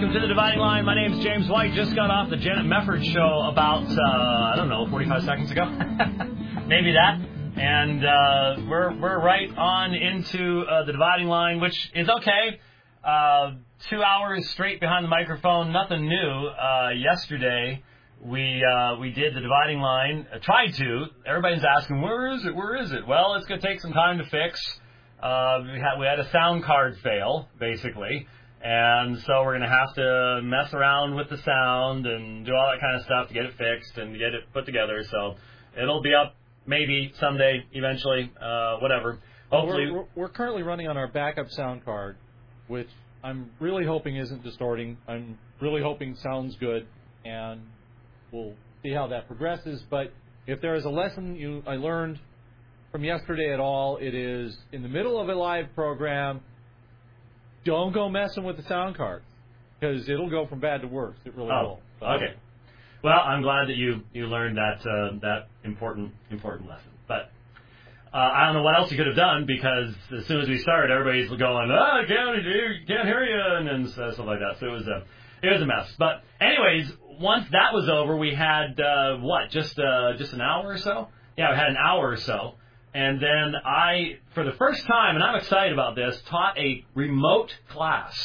welcome to the Dividing Line. My name's James White. Just got off the Janet Mefford show about, 45 seconds ago. Maybe that. And we're right on into the Dividing Line, which is okay. 2 hours straight behind the microphone, nothing new. Yesterday, we did the Dividing Line. Tried to. Everybody's asking, where is it? Where is it? Well, it's going to take some time to fix. We had a sound card fail, basically. And so we're going to have to mess around with the sound and do all that kind of stuff to get it fixed and to get it put together. So it'll be up maybe someday, eventually, whatever. Hopefully. We're currently running on our backup sound card, which I'm really hoping isn't distorting. I'm really hoping sounds good, and we'll see how that progresses. But if there is a lesson I learned from yesterday at all, it is in the middle of a live program, don't go messing with the sound card, because it'll go from bad to worse. It really will. So. Okay. Well, I'm glad that you learned that important lesson. But I don't know what else you could have done, because as soon as we started, everybody's going, I can't hear you, and stuff like that. So it was a mess. But anyways, once that was over, we had just an hour or so? Yeah, we had an hour or so. And then I, for the first time, and I'm excited about this, taught a remote class.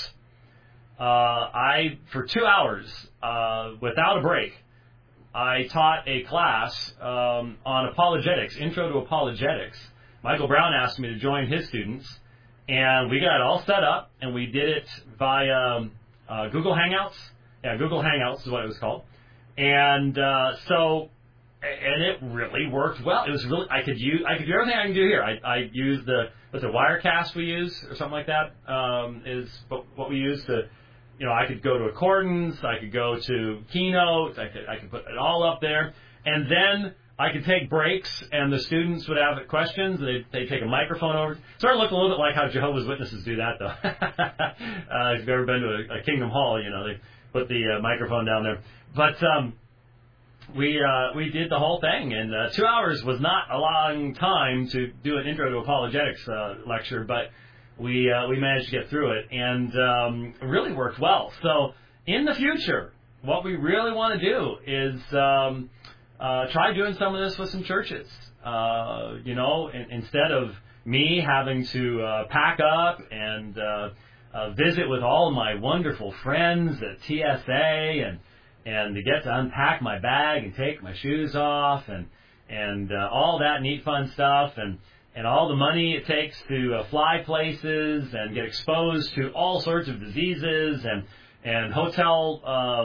For 2 hours, without a break, I taught a class on apologetics, intro to apologetics. Michael Brown asked me to join his students, and we got it all set up, and we did it via Google Hangouts. Yeah, Google Hangouts is what it was called. And and it really worked well. It was really, I could do everything I can do here. I used the Wirecast we use or something like that, is what we use to, I could go to Accordance, I could go to Keynote, I could put it all up there, and then I could take breaks, and the students would have questions. They'd take a microphone over. Sort of look a little bit like how Jehovah's Witnesses do that, though. If you've ever been to a Kingdom Hall, they put the microphone down there. But we did the whole thing, and 2 hours was not a long time to do an intro to apologetics lecture, but we managed to get through it, and it really worked well. So in the future, what we really want to do is try doing some of this with some churches. Instead of me having to pack up and visit with all my wonderful friends at TSA and to get to unpack my bag and take my shoes off and all that neat fun stuff and all the money it takes to fly places and get exposed to all sorts of diseases and hotel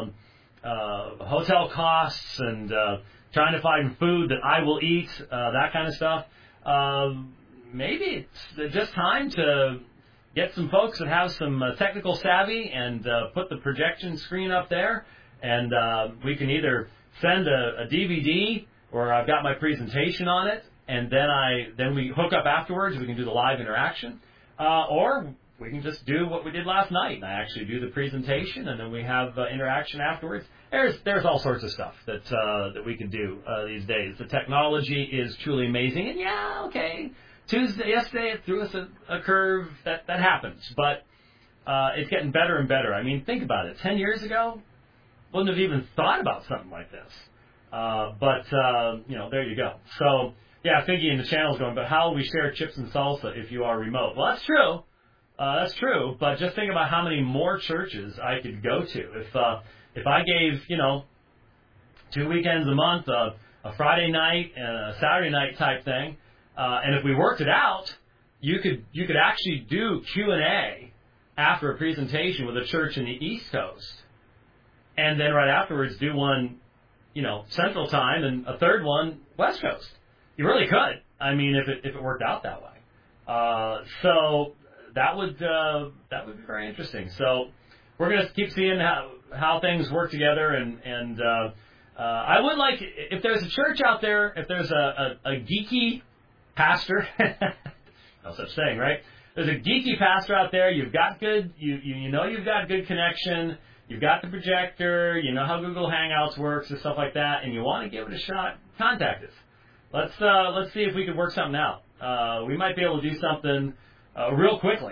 costs and trying to find food that I will eat, that kind of stuff. Maybe it's just time to get some folks that have some technical savvy and put the projection screen up there. And we can either send a DVD, or I've got my presentation on it, and then we hook up afterwards. We can do the live interaction, or we can just do what we did last night. And I actually do the presentation, and then we have interaction afterwards. There's all sorts of stuff that we can do these days. The technology is truly amazing. And yesterday it threw us a curve. That happens, but it's getting better and better. I mean, think about it. 10 years ago, wouldn't have even thought about something like this. But there you go. So, yeah, Figgy in the channel is going, but how will we share chips and salsa if you are remote? Well, that's true. That's true. But just think about how many more churches I could go to. If I gave, 2 weekends a month, a Friday night and a Saturday night type thing, and if we worked it out, you could actually do Q&A after a presentation with a church in the East Coast. And then right afterwards do one, Central Time, and a third one West Coast. You really could. I mean, if it worked out that way. So that would be very interesting. So we're going to keep seeing how things work together, and I would like, if there's a church out there, if there's a geeky pastor, no such thing, right? There's a geeky pastor out there. You've got good, you've got good connection. You've got the projector, you know how Google Hangouts works and stuff like that, and you want to give it a shot, contact us. Let's see if we can work something out. We might be able to do something real quickly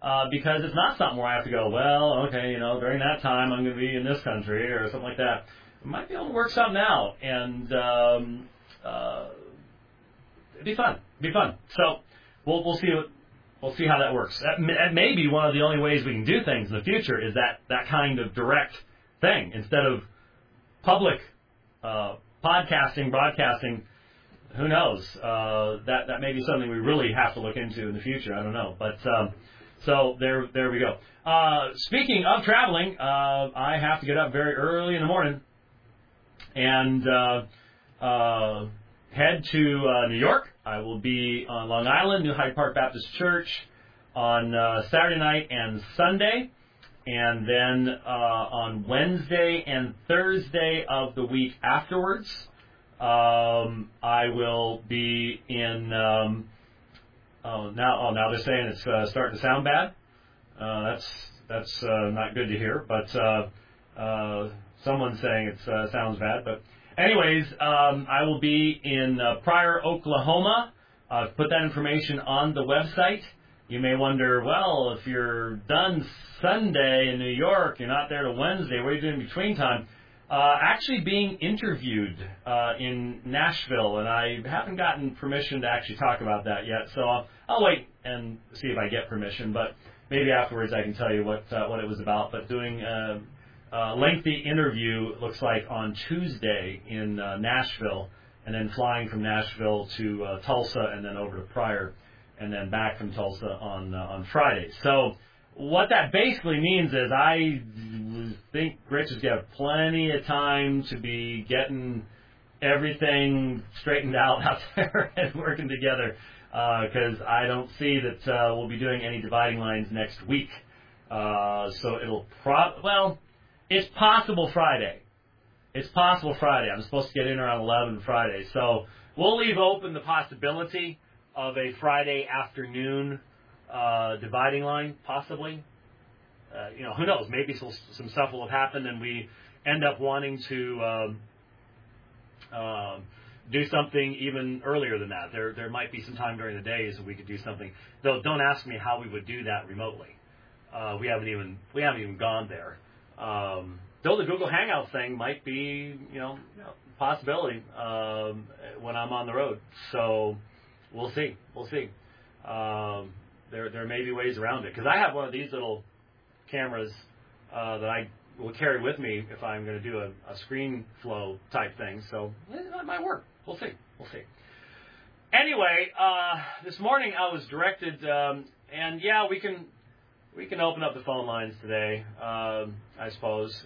because it's not something where I have to go, well, okay, during that time I'm going to be in this country or something like that. I might be able to work something out, and it'd be fun. So we'll see we'll see how that works. That may be one of the only ways we can do things in the future is that kind of direct thing instead of public podcasting, broadcasting. Who knows? That may be something we really have to look into in the future. I don't know, but so there we go. Speaking of traveling, I have to get up very early in the morning and head to New York. I will be on Long Island, New Hyde Park Baptist Church, on Saturday night and Sunday. And then on Wednesday and Thursday of the week afterwards, I will be in. Now they're saying it's starting to sound bad. That's not good to hear. But someone's saying it sounds bad. But anyways, I will be in Pryor, Oklahoma. I've put that information on the website. You may wonder, well, if you're done Sunday in New York, you're not there till Wednesday, what are you doing in between time? Actually being interviewed in Nashville, and I haven't gotten permission to actually talk about that yet, so I'll wait and see if I get permission, but maybe afterwards I can tell you what it was about. But doing a lengthy interview, it looks like, on Tuesday in Nashville, and then flying from Nashville to Tulsa and then over to Pryor, and then back from Tulsa on Friday. So what that basically means is I think Rich has got plenty of time to be getting everything straightened out there and working together, because I don't see that we'll be doing any dividing lines next week. So it'll it's possible Friday. It's possible Friday. I'm supposed to get in around 11 Friday. So we'll leave open the possibility of a Friday afternoon dividing line, possibly. Who knows? Maybe some stuff will have happened and we end up wanting to do something even earlier than that. There might be some time during the days that we could do something. Though don't ask me how we would do that remotely. We haven't even gone there. Though the Google Hangout thing might be, a possibility when I'm on the road. So we'll see. There may be ways around it, because I have one of these little cameras that I will carry with me if I'm going to do a screen flow type thing. So that might work. We'll see. Anyway, this morning I was directed, and yeah, we can open up the phone lines today, I suppose.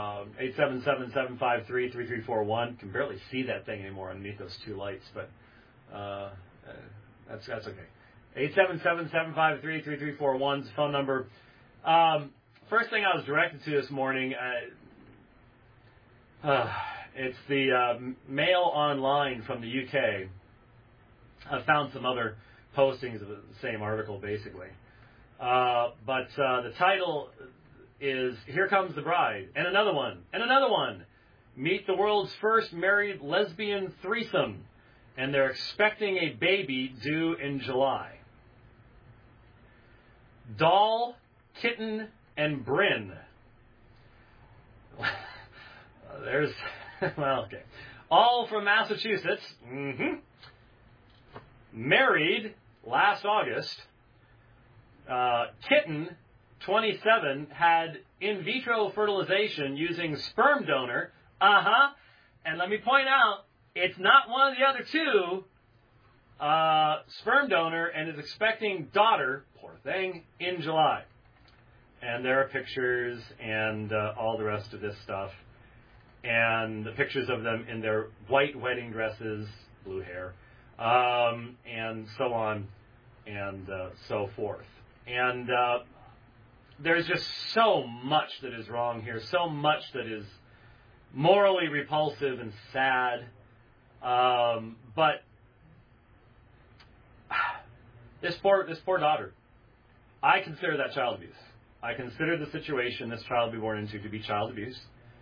877-753-3341. Can barely see that thing anymore underneath those two lights, but that's okay. 877-753-3341 is the phone number. First thing I was directed to this morning, it's the Mail Online from the UK. I found some other postings of the same article, basically. But the title is, Here Comes the Bride, and another one. Meet the world's first married lesbian threesome, and they're expecting a baby due in July. Doll, Kitten, and Bryn. Okay. All from Massachusetts. Married last August. Kitten, 27, had in vitro fertilization using sperm donor. And let me point out, it's not one of the other two. Sperm donor, and is expecting daughter, poor thing, in July. And there are pictures and all the rest of this stuff. And the pictures of them in their white wedding dresses, blue hair, and so on and so forth. And there's just so much that is wrong here, so much that is morally repulsive and sad. But this poor daughter, I consider that child abuse. I consider the situation this child will be born into to be child abuse.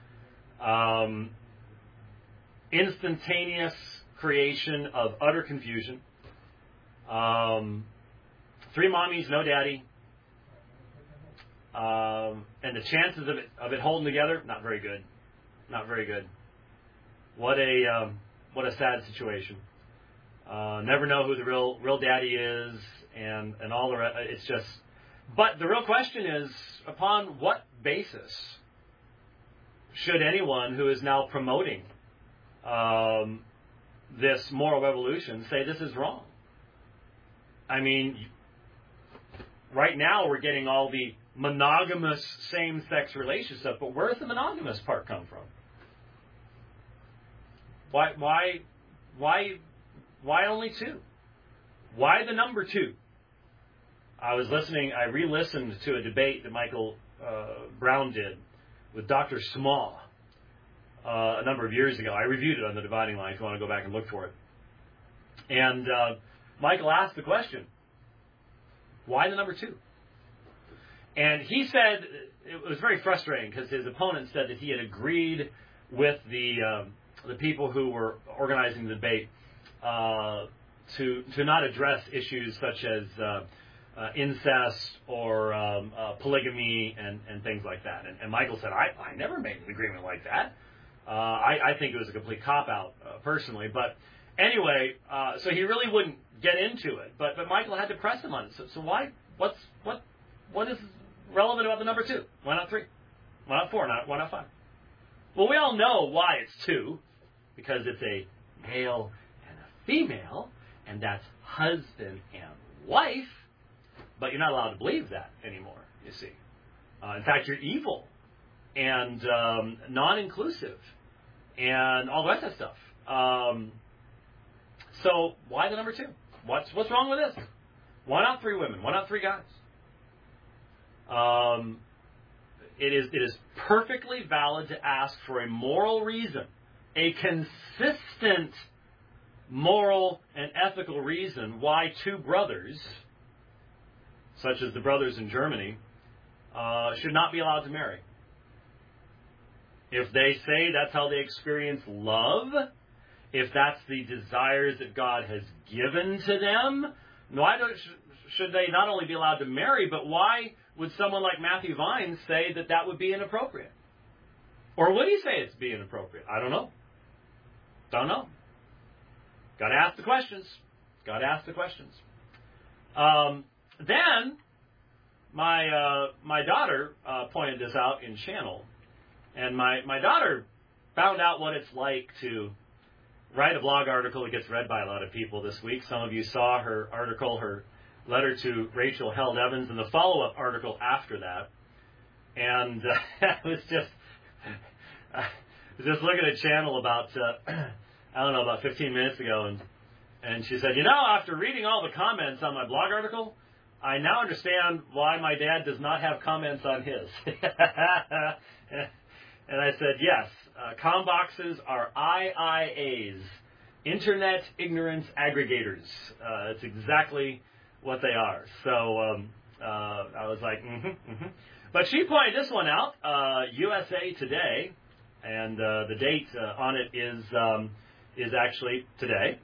Instantaneous creation of utter confusion. 3 mommies, no daddy. And the chances of it holding together, not very good. Not very good. What a sad situation. Never know who the real daddy is, and all the rest. It's just. But the real question is, upon what basis should anyone who is now promoting this moral revolution say this is wrong? I mean, right now we're getting all the monogamous same-sex relationship stuff, but where's the monogamous part come from? Why only 2? Why the number 2? I re-listened to a debate that Michael Brown did with Dr. Small a number of years ago. I reviewed it on the Dividing Line if you want to go back and look for it. And Michael asked the question, why the number 2? And he said, it was very frustrating because his opponent said that he had agreed with the people who were organizing the debate to not address issues such as incest or polygamy and things like that. And Michael said, I never made an agreement like that. I think it was a complete cop-out, personally. But anyway, so he really wouldn't get into it. But Michael had to press him on it. So why? What is relevant about the number 2? Why not 3? Why not 4? Why not 5? Well, we all know why it's 2, because it's a male and a female, and that's husband and wife. But you're not allowed to believe that anymore, you see. In fact, you're evil and non-inclusive and all the rest of that stuff. So why the number 2? What's wrong with this? Why not 3 women? Why not 3 guys? It is perfectly valid to ask for a moral reason, a consistent moral and ethical reason why 2 brothers, such as the brothers in Germany, should not be allowed to marry. If they say that's how they experience love, if that's the desires that God has given to them, why should they not only be allowed to marry, but why would someone like Matthew Vines say that would be inappropriate? Or would he say it's be inappropriate? I don't know. Don't know. Got to ask the questions. Then my daughter pointed this out in Channel, and my daughter found out what it's like to write a blog article that gets read by a lot of people this week. Some of you saw her article, her letter to Rachel Held Evans, and the follow-up article after that. And I was just looking at Channel about, about 15 minutes ago, and she said, after reading all the comments on my blog article, I now understand why my dad does not have comments on his. And I said, yes, comboxes are IIAs, Internet Ignorance Aggregators. It's exactly what they are. So I was like, But she pointed this one out, USA Today, and the date on it is actually today.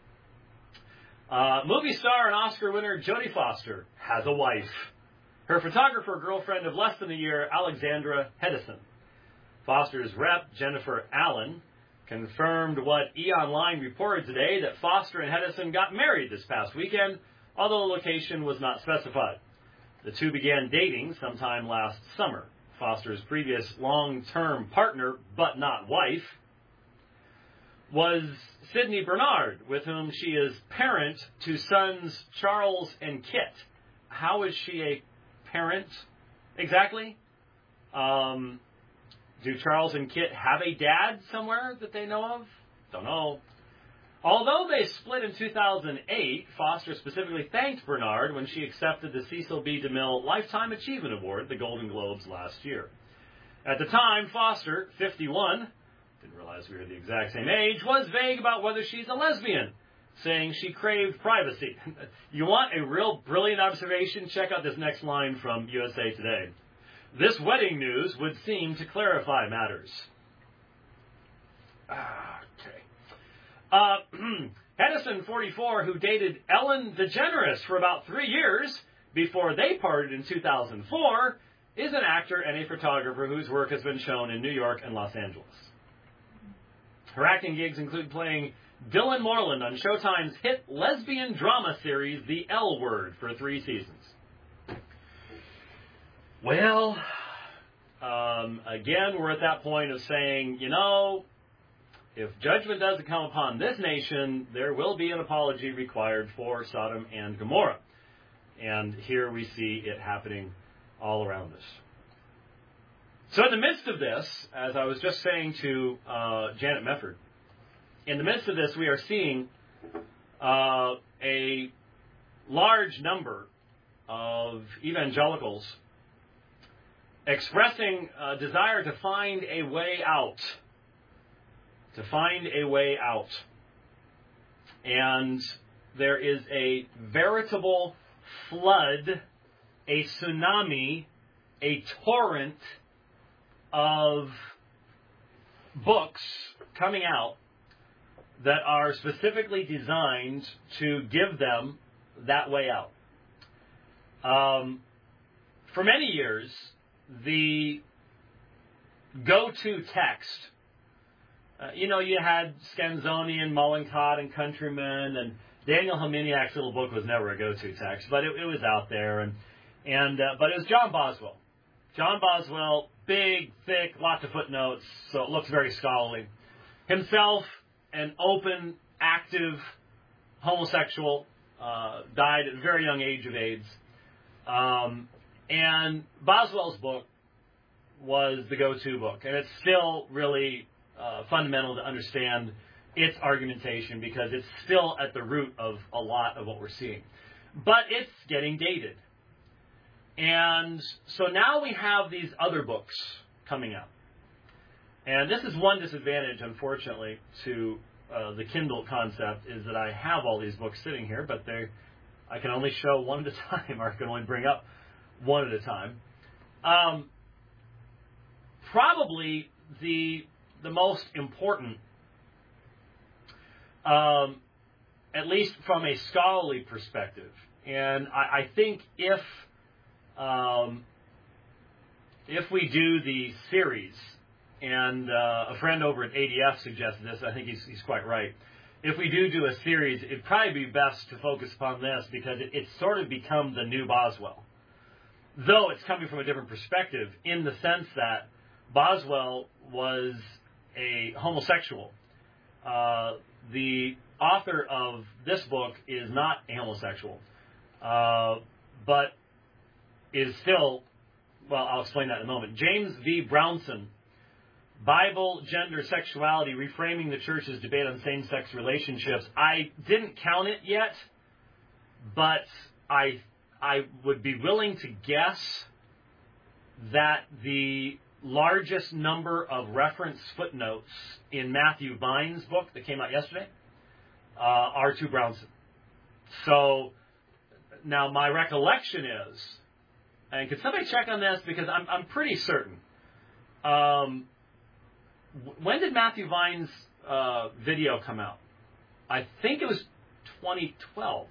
Movie star and Oscar winner Jodie Foster has a wife. Her photographer girlfriend of less than a year, Alexandra Hedison. Foster's rep, Jennifer Allen, confirmed what E-Online reported today that Foster and Hedison got married this past weekend, although the location was not specified. The two began dating sometime last summer. Foster's previous long-term partner, but not wife, was Sydney Bernard, with whom she is parent to sons Charles and Kit. How is she a parent exactly? Do Charles and Kit have a dad somewhere that they know of? Don't know. Although they split in 2008, Foster specifically thanked Bernard when she accepted the Cecil B. DeMille Lifetime Achievement Award at the Golden Globes last year. At the time, Foster, 51, didn't realize we were the exact same age, was vague about whether she's a lesbian, saying she craved privacy. You want a real brilliant observation? Check out this next line from USA Today. This wedding news would seem to clarify matters. Hedison, 44, who dated Ellen DeGeneres for about 3 years before they parted in 2004, is an actor and a photographer whose work has been shown in New York and Los Angeles. Her acting gigs include playing Dylan Moreland on Showtime's hit lesbian drama series, The L Word, for 3 seasons. Well, again, we're at that point of saying, if judgment doesn't come upon this nation, there will be an apology required for Sodom and Gomorrah. And here we see it happening all around us. So in the midst of this, as I was just saying to Janet Mefford, in the midst of this, we are seeing a large number of evangelicals expressing a desire to find a way out. To find a way out. And there is a veritable flood, a tsunami, a torrent of books coming out that are specifically designed to give them that way out. For many years, the go-to text, you had Scanzoni and Mollenkott and Countryman, and Daniel Hominiak's little book was never a go-to text, but it was out there, but it was John Boswell. John Boswell, big, thick, lots of footnotes, so it looks very scholarly. Himself, an open, active homosexual, died at a very young age of AIDS. And Boswell's book was the go-to book. And it's still really fundamental to understand its argumentation because it's still at the root of a lot of what we're seeing. But it's getting dated. And so now we have these other books coming out. And this is one disadvantage, unfortunately, to the Kindle concept, is that I have all these books sitting here, but I can only show one at a time, or I can only bring up one at a time. Probably the most important, at least from a scholarly perspective, and I think if we do the series, and a friend over at ADF suggested this, I think he's quite right. If we do a series, it'd probably be best to focus upon this because it's sort of become the new Boswell. Though it's coming from a different perspective in the sense that Boswell was a homosexual. The author of this book is not a homosexual, but is still, well, I'll explain that in a moment. James V. Brownson, Bible, Gender, Sexuality, Reframing the Church's Debate on Same-Sex Relationships. I didn't count it yet, but I would be willing to guess that the largest number of reference footnotes in Matthew Vine's book that came out yesterday are to Brownson. So now my recollection is, and could somebody check on this because I'm pretty certain. When did Matthew Vine's video come out? I think it was 2012.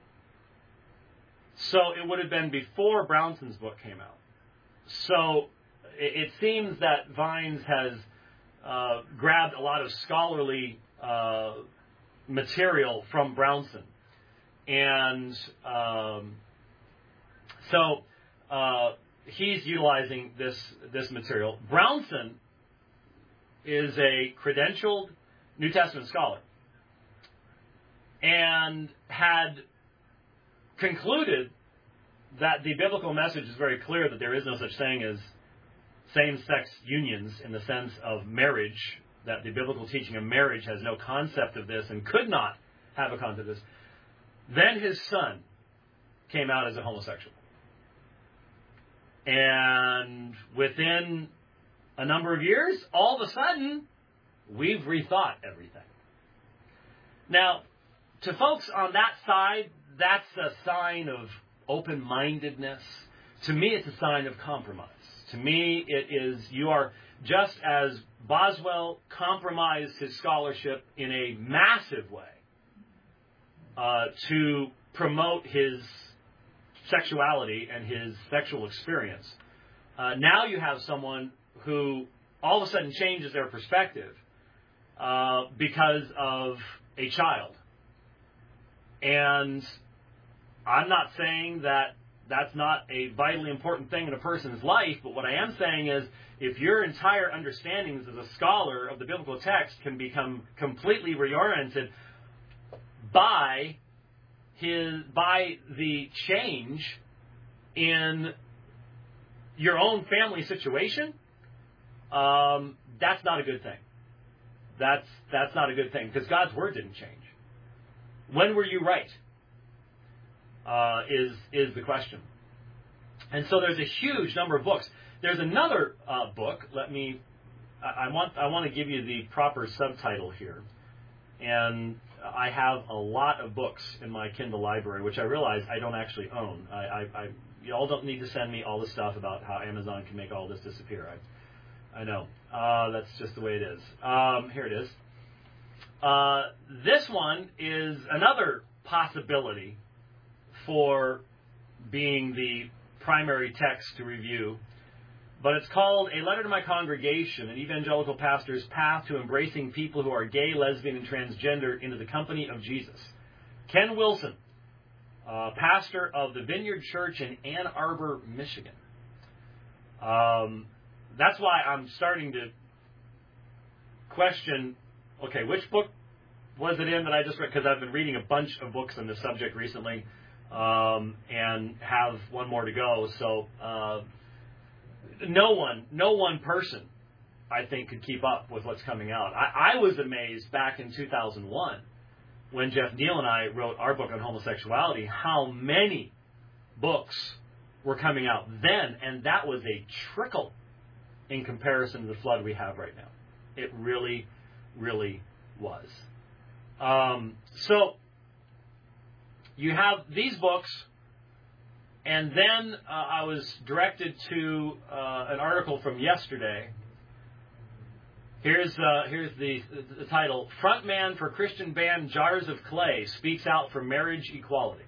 So it would have been before Brownson's book came out. So it seems that Vines has grabbed a lot of scholarly material from Brownson. And so he's utilizing this material. Brownson is a credentialed New Testament scholar and had concluded that the biblical message is very clear that there is no such thing as same-sex unions in the sense of marriage, that the biblical teaching of marriage has no concept of this and could not have a concept of this. Then his son came out as a homosexual. And within a number of years, all of a sudden, we've rethought everything. Now, to folks on that side, that's a sign of open-mindedness. To me, it's a sign of compromise. To me, it is, you are, just as Boswell compromised his scholarship in a massive way to promote his sexuality and his sexual experience, now you have someone who all of a sudden changes their perspective because of a child. And I'm not saying that that's not a vitally important thing in a person's life, but what I am saying is if your entire understandings as a scholar of the biblical text can become completely reoriented by the change in your own family situation, that's not a good thing. That's not a good thing, because God's word didn't change. When were you right? Is the question. And so there's a huge number of books. There's another book. I want to give you the proper subtitle here. And I have a lot of books in my Kindle library, which I realize I don't actually own. You all don't need to send me all the stuff about how Amazon can make all this disappear. I know. That's just the way it is. Here it is. This one is another possibility for being the primary text to review, but it's called A Letter to My Congregation, an Evangelical Pastor's Path to Embracing People Who Are Gay, Lesbian, and Transgender into the Company of Jesus. Ken Wilson, pastor of the Vineyard Church in Ann Arbor, Michigan. That's why I'm starting to question, okay, which book was it in that I just read? Because I've been reading a bunch of books on this subject recently, and have one more to go. So no one person, I think, could keep up with what's coming out. I was amazed back in 2001 when Jeff Neal and I wrote our book on homosexuality, how many books were coming out then, and that was a trickle in comparison to the flood we have right now. It really, really was. So you have these books, and then I was directed to an article from yesterday. Here's the title: Frontman for Christian band Jars of Clay speaks out for marriage equality.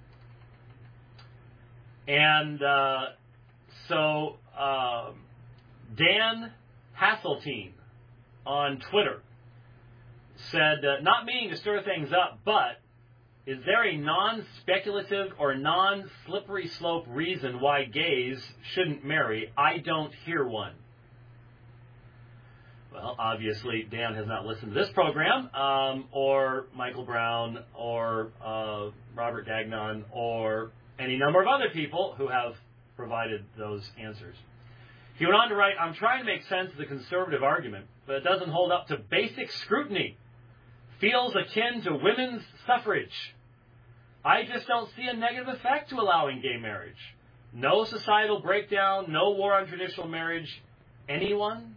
And so Dan Hasseltine on Twitter said, not meaning to stir things up, but is there a non-speculative or non-slippery slope reason why gays shouldn't marry? I don't hear one. Well, obviously, Dan has not listened to this program, or Michael Brown, or Robert Gagnon, or any number of other people who have provided those answers. He went on to write, I'm trying to make sense of the conservative argument, but it doesn't hold up to basic scrutiny. Feels akin to women's suffrage. I just don't see a negative effect to allowing gay marriage. No societal breakdown, no war on traditional marriage. Anyone?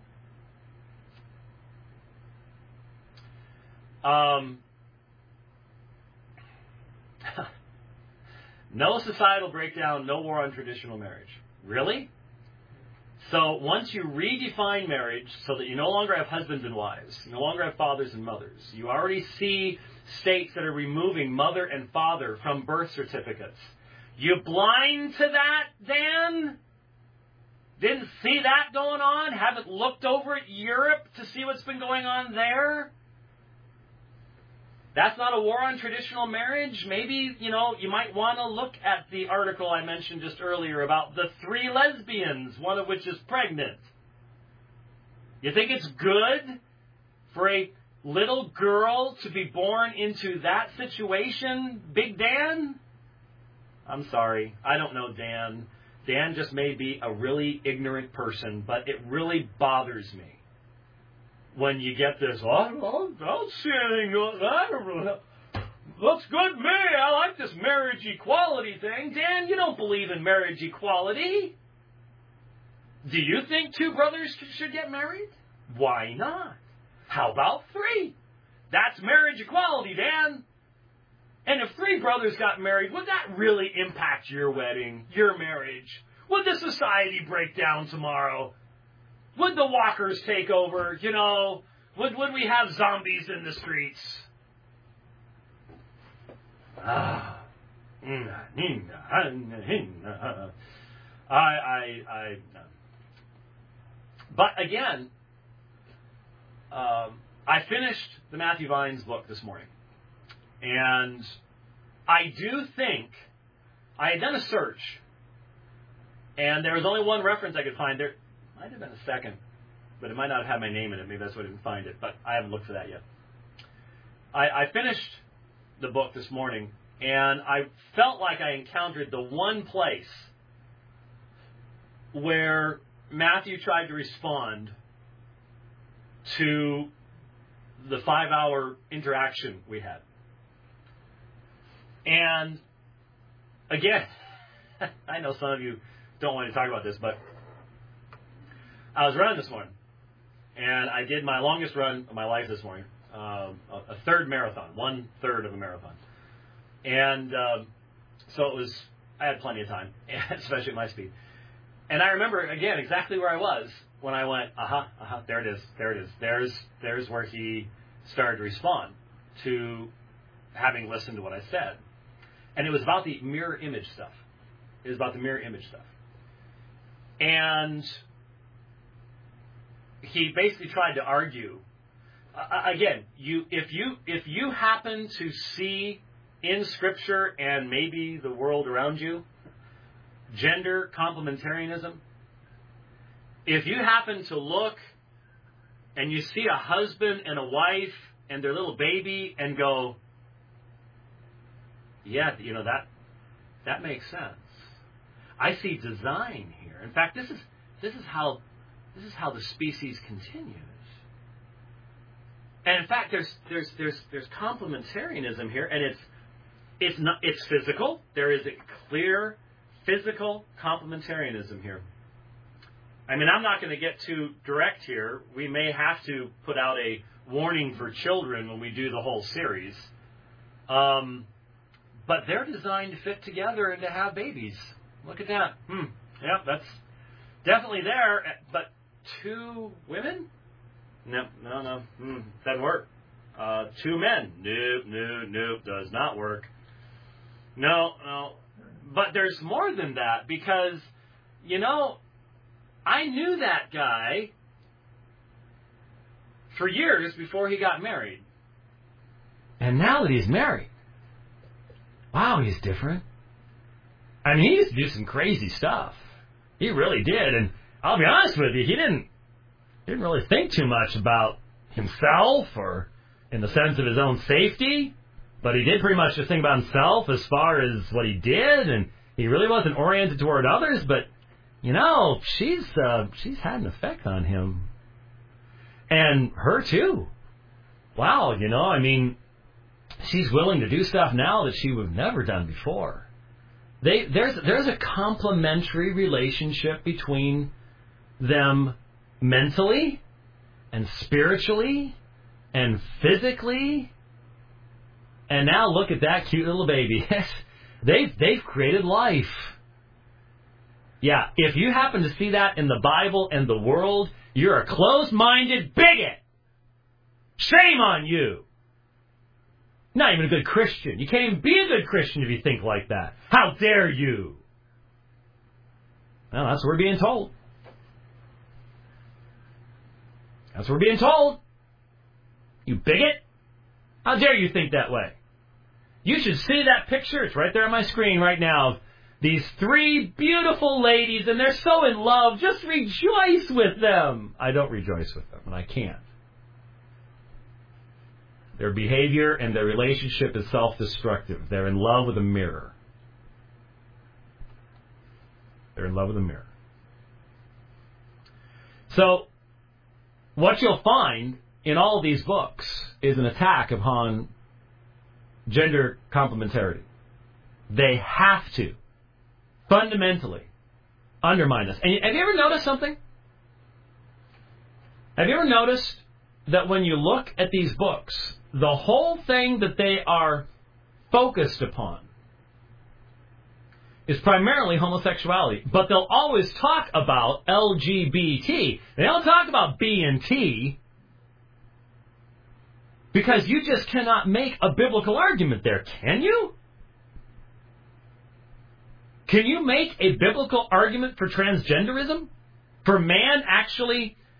No societal breakdown, no war on traditional marriage. Really? So once you redefine marriage so that you no longer have husbands and wives, you no longer have fathers and mothers, you already see states that are removing mother and father from birth certificates. You blind to that, Dan? Didn't see that going on? Haven't looked over at Europe to see what's been going on there? That's not a war on traditional marriage? Maybe, you might want to look at the article I mentioned just earlier about the 3 lesbians, one of which is pregnant. You think it's good for a little girl to be born into that situation, Big Dan? I'm sorry, I don't know Dan. Dan just may be a really ignorant person, but it really bothers me when you get this, I don't see anything going on. Looks good to me. I like this marriage equality thing. Dan, you don't believe in marriage equality. Do you think 2 brothers should get married? Why not? How about 3? That's marriage equality, Dan. And if 3 brothers got married, would that really impact your wedding, your marriage? Would the society break down tomorrow? Would the walkers take over? Would we have zombies in the streets? But again, I finished the Matthew Vines book this morning. And I do think I had done a search, and there was only one reference I could find. There might have been a second, but it might not have had my name in it. Maybe that's why I didn't find it, but I haven't looked for that yet. I finished the book this morning, and I felt like I encountered the one place where Matthew tried to respond to the 5-hour interaction we had. And again, I know some of you don't want to talk about this, but I was running this morning, and I did my longest run of my life this morning, a third marathon, 1/3 of a marathon. And so I had plenty of time, especially at my speed. And I remember, again, exactly where I was when I went, there it is. There's where he started to respond to having listened to what I said. And it was about the mirror image stuff. And he basically tried to argue. Again, if you happen to see in Scripture and maybe the world around you gender complementarianism, if you happen to look and you see a husband and a wife and their little baby and go, yeah, that makes sense. I see design here. In fact, this is how the species continues. And in fact, there's complementarianism here, and it's physical. There is a clear physical complementarianism here. I mean, I'm not going to get too direct here. We may have to put out a warning for children when we do the whole series. But they're designed to fit together and to have babies. Look at that. Yeah, that's definitely there. But 2 women? No. Doesn't work. 2 men? Nope. Does not work. No. But there's more than that, because, I knew that guy for years before he got married. And now that he's married, wow, he's different. I mean, he used to do some crazy stuff. He really did. And I'll be honest with you, he didn't really think too much about himself or in the sense of his own safety. But he did pretty much just think about himself as far as what he did. And he really wasn't oriented toward others. But, she's had an effect on him. And her, too. Wow, she's willing to do stuff now that she would have never done before. There's a complementary relationship between them mentally and spiritually and physically. And now look at that cute little baby. They've created life. Yeah, if you happen to see that in the Bible and the world, you're a closed-minded bigot. Shame on you. Not even a good Christian. You can't even be a good Christian if you think like that. How dare you? Well, that's what we're being told. That's what we're being told. You bigot. How dare you think that way? You should see that picture. It's right there on my screen right now. These 3 beautiful ladies, and they're so in love. Just rejoice with them. I don't rejoice with them, and I can't. Their behavior and their relationship is self-destructive. They're in love with a mirror. So, what you'll find in all of these books is an attack upon gender complementarity. They have to fundamentally undermine us. And have you ever noticed something? Have you ever noticed that when you look at these books, the whole thing that they are focused upon is primarily homosexuality, but they'll always talk about LGBT. They don't talk about B and T, because you just cannot make a biblical argument there, can you? Can you make a biblical argument for transgenderism? For man actually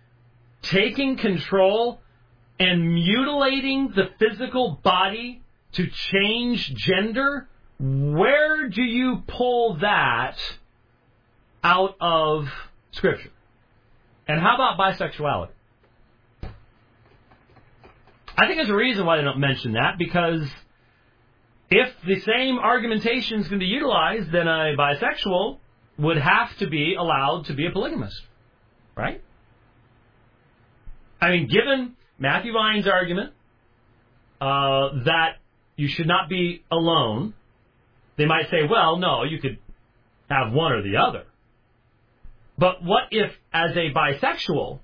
taking control and mutilating the physical body to change gender? Where do you pull that out of Scripture? And how about bisexuality? I think there's a reason why they don't mention that, because if the same argumentation is going to be utilized, then a bisexual would have to be allowed to be a polygamist, right? I mean, given Matthew Vine's argument that you should not be alone, they might say, well, no, you could have one or the other. But what if, as a bisexual,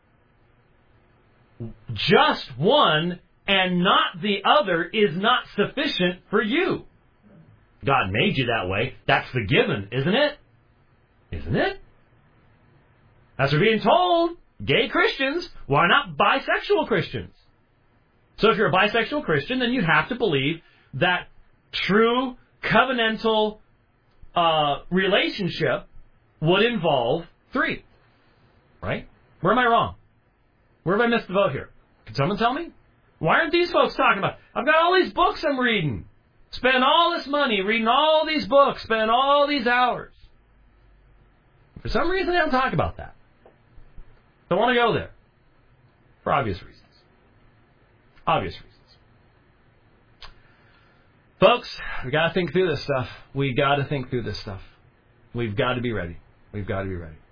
just one and not the other is not sufficient for you? God made you that way. That's the given, isn't it? Isn't it? That's what we're being told. Gay Christians, why not bisexual Christians? So if you're a bisexual Christian, then you have to believe that true covenantal relationship would involve three. Right? Where am I wrong? Where have I missed the boat here? Can someone tell me? Why aren't these folks talking about it? I've got all these books I'm reading. Spend all this money reading all these books. Spend all these hours. For some reason, they don't talk about that. Don't want to go there. For obvious reasons. Obvious reasons. Folks, we got to think through this stuff. We got to think through this stuff. We've got to be ready. We've got to be ready.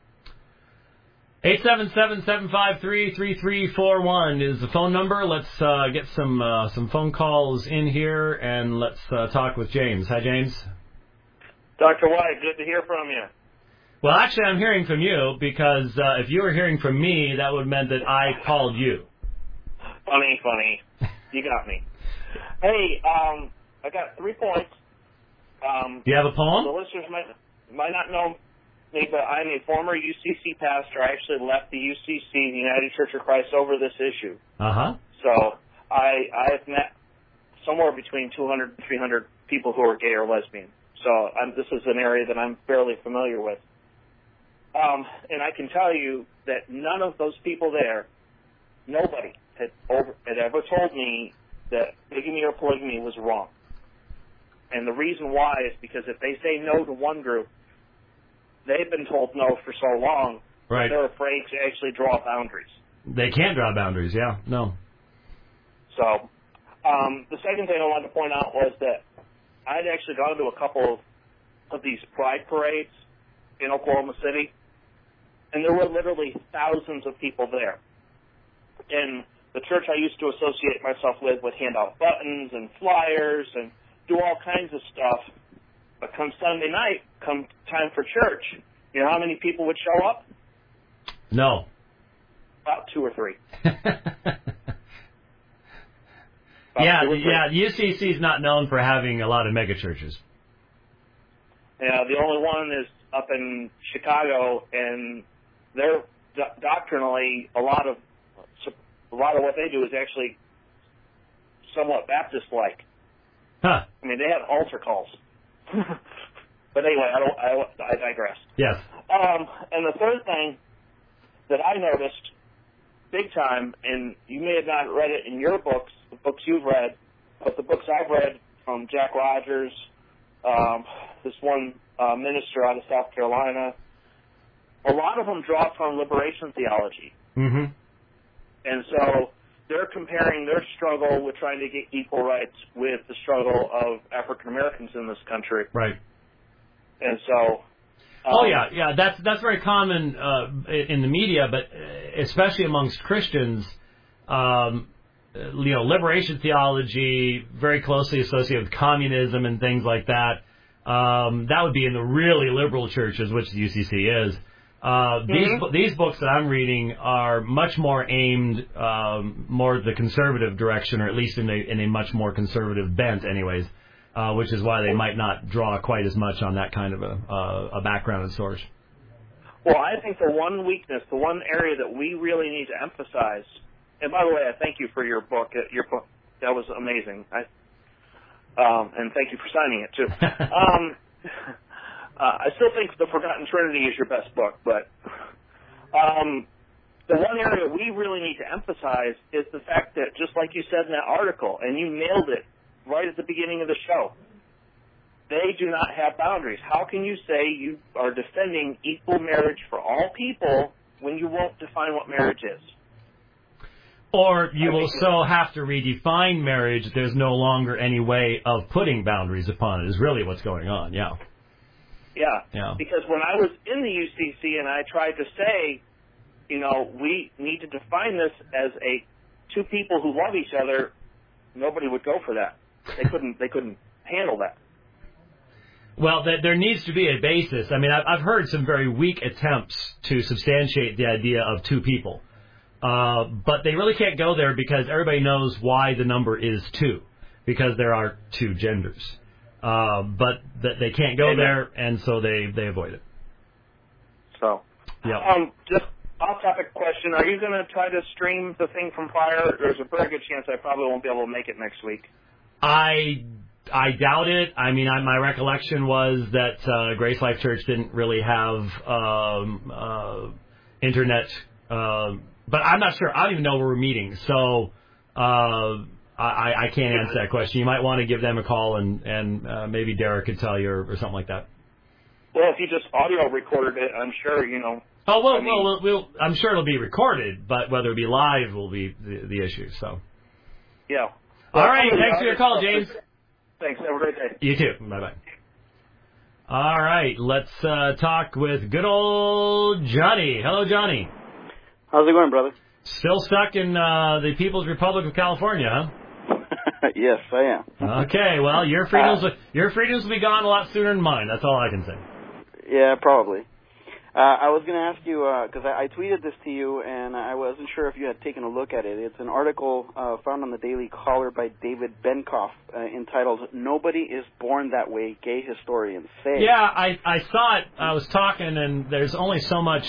877-753-3341 is the phone number. Let's get some phone calls in here, and let's talk with James. Hi, James. Dr. White, good to hear from you. Well, actually, I'm hearing from you, because if you were hearing from me, that would have meant that I called you. Funny. You got me. Hey, I got 3 points. Do you have a poem? The listeners might not know me, but I'm a former UCC pastor. I actually left the UCC, the United Church of Christ, over this issue. Uh-huh. So I've met somewhere between 200 and 300 people who are gay or lesbian. So this is an area that I'm fairly familiar with. And I can tell you that none of those people there, nobody had ever told me that bigamy or polygamy was wrong. And the reason why is because if they say no to one group, they've been told no for so long, right, that they're afraid to actually draw boundaries. They can't draw boundaries, yeah. No. So the second thing I wanted to point out was that I had actually gone to a couple of these pride parades in Oklahoma City, and there were literally thousands of people there. And the church I used to associate myself with would hand out buttons and flyers and do all kinds of stuff. But come Sunday night, come time for church, you know how many people would show up? No. About 2 or 3. Yeah, UCC is not known for having a lot of mega churches. Yeah, the only one is up in Chicago, and they're doctrinally a lot of what they do is actually somewhat Baptist-like. Huh. I mean, they have altar calls. But anyway, I digress. Yes. And the third thing that I noticed big time, and you may have not read it in your books, the books you've read, but the books I've read from Jack Rogers, this one minister out of South Carolina, a lot of them draw from liberation theology. Mm-hmm. And so they're comparing their struggle with trying to get equal rights with the struggle of African Americans in this country. Right. And so... that's very common in the media, but especially amongst Christians, liberation theology, very closely associated with communism and things like that. That would be in the really liberal churches, which the UCC is. These books that I'm reading are much more aimed more the conservative direction, or at least in a much more conservative bent, anyways. Which is why they might not draw quite as much on that kind of a background and source. Well, I think the one weakness, the one area that we really need to emphasize, and by the way, I thank you for your book. Your book, that was amazing. And thank you for signing it, too. I still think The Forgotten Trinity is your best book, but the one area we really need to emphasize is the fact that, just like you said in that article, and you nailed it right at the beginning of the show, they do not have boundaries. How can you say you are defending equal marriage for all people when you won't define what marriage is? Or you will so have to redefine marriage, there's no longer any way of putting boundaries upon it, is really what's going on, yeah. Yeah, because when I was in the UCC and I tried to say, we need to define this as two people who love each other, nobody would go for that. They couldn't handle that. Well, there needs to be a basis. I mean, I've heard some very weak attempts to substantiate the idea of two people. But they really can't go there because everybody knows why the number is two, because there are two genders. But they can't go there, and so they avoid it. So, yeah. Just off-topic question: are you going to try to stream the thing from Fire? There's a very good chance I probably won't be able to make it next week. I doubt it. I mean, my recollection was that Grace Life Church didn't really have internet. But I'm not sure. I don't even know where we're meeting, so I can't answer that question. You might want to give them a call, and maybe Derek could tell you or something like that. Well, if you just audio recorded it, I'm sure, Oh, well, I'm sure it'll be recorded, but whether it be live will be the issue, so. Yeah. All right, thanks for your call, James. Thanks. Have a great day. You too. Bye-bye. All right, let's talk with good old Johnny. Hello, Johnny. How's it going, brother? Still stuck in the People's Republic of California, huh? Yes, I am. Okay, well, your freedoms will be gone a lot sooner than mine. That's all I can say. Yeah, probably. I was going to ask you, because I tweeted this to you, and I wasn't sure if you had taken a look at it. It's an article found on the Daily Caller by David Benkoff entitled, "Nobody is Born That Way, Gay Historians Say." Yeah, I saw it. I was talking, and there's only so much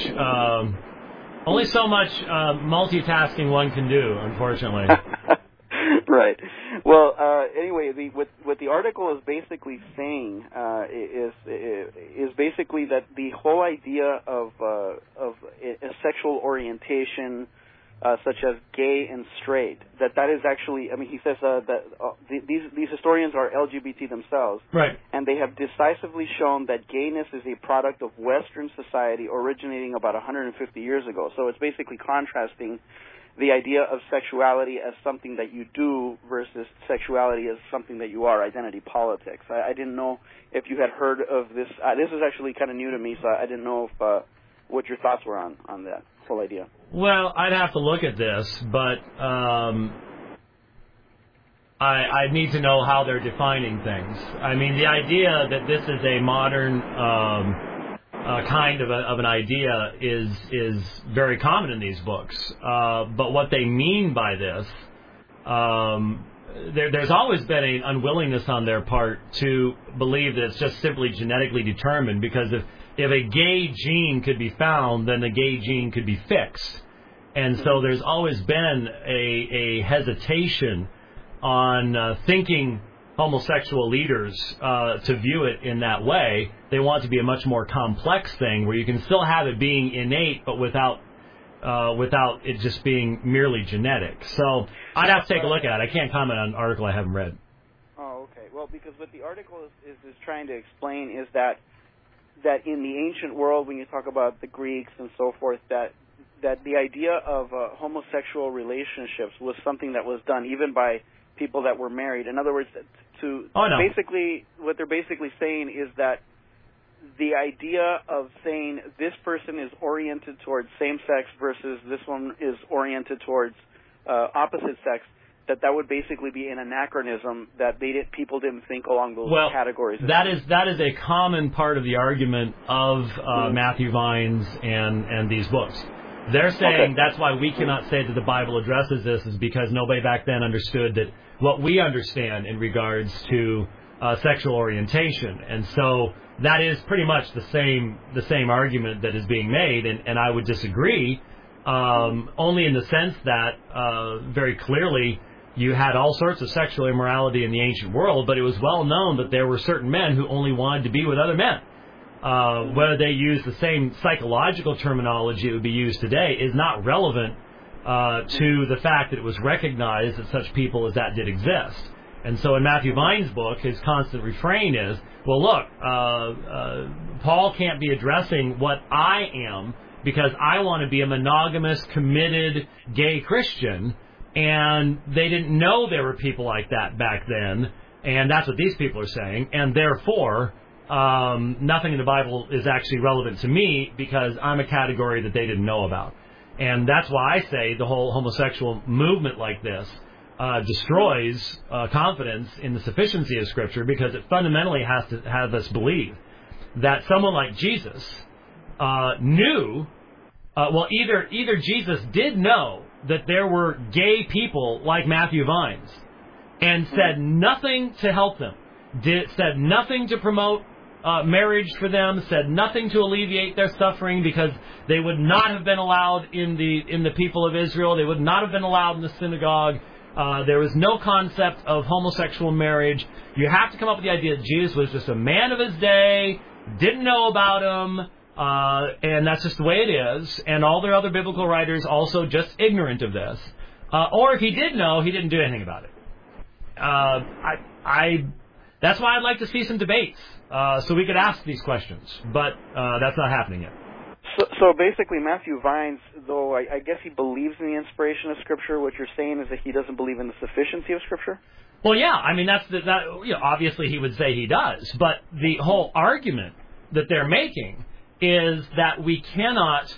multitasking one can do, unfortunately. Right. Well, anyway, what the article is basically saying is basically that the whole idea of a sexual orientation, such as gay and straight, that is actually. I mean, he says that these historians are LGBT themselves, right? And they have decisively shown that gayness is a product of Western society originating about 150 years ago. So it's basically contrasting the idea of sexuality as something that you do versus sexuality as something that you are, identity politics. I didn't know if you had heard of this. This is actually kind of new to me, so I didn't know if what your thoughts were on that whole idea. Well, I'd have to look at this, but I need to know how they're defining things. I mean, the idea that this is a modern kind of an idea is very common in these books. But what they mean by this, there's always been an unwillingness on their part to believe that it's just simply genetically determined, because if a gay gene could be found, then the gay gene could be fixed. And so there's always been a hesitation on thinking homosexual leaders to view it in that way. They want to be a much more complex thing where you can still have it being innate, but without it just being merely genetic. So I'd have to take a look at it. I can't comment on an article I haven't read. Oh, okay. Well, because what the article is trying to explain is that in the ancient world, when you talk about the Greeks and so forth, that the idea of homosexual relationships was something that was done even by people that were married. In other words, basically what they're basically saying is that the idea of saying this person is oriented towards same sex versus this one is oriented towards opposite sex, that would basically be an anachronism, that people didn't think along those categories. That is a common part of the argument of Matthew Vines and these books. They're saying that's why we cannot say that the Bible addresses this, is because nobody back then understood that what we understand in regards to sexual orientation. And so that is pretty much the same argument that is being made, and I would disagree, only in the sense that very clearly you had all sorts of sexual immorality in the ancient world, but it was well known that there were certain men who only wanted to be with other men. whether they use the same psychological terminology that would be used today is not relevant to the fact that it was recognized that such people as that did exist. And so in Matthew Vine's book, his constant refrain is, well, look, Paul can't be addressing what I am because I want to be a monogamous, committed, gay Christian, and they didn't know there were people like that back then, and that's what these people are saying, and therefore nothing in the Bible is actually relevant to me because I'm a category that they didn't know about. And that's why I say the whole homosexual movement like this destroys confidence in the sufficiency of Scripture, because it fundamentally has to have us believe that someone like Jesus knew, either Jesus did know that there were gay people like Matthew Vines and said nothing to help them, said nothing to promote marriage for them, said nothing to alleviate their suffering, because they would not have been allowed in the people of Israel. They would not have been allowed in the synagogue. There was no concept of homosexual marriage. You have to come up with the idea that Jesus was just a man of his day, didn't know about him, and that's just the way it is. And all their other biblical writers also just ignorant of this. Or if he did know, he didn't do anything about it. That's why I'd like to see some debates, so we could ask these questions. But that's not happening yet. So basically, Matthew Vines, though I guess he believes in the inspiration of Scripture, what you're saying is that he doesn't believe in the sufficiency of Scripture? Well, yeah. I mean, obviously he would say he does. But the whole argument that they're making is that we cannot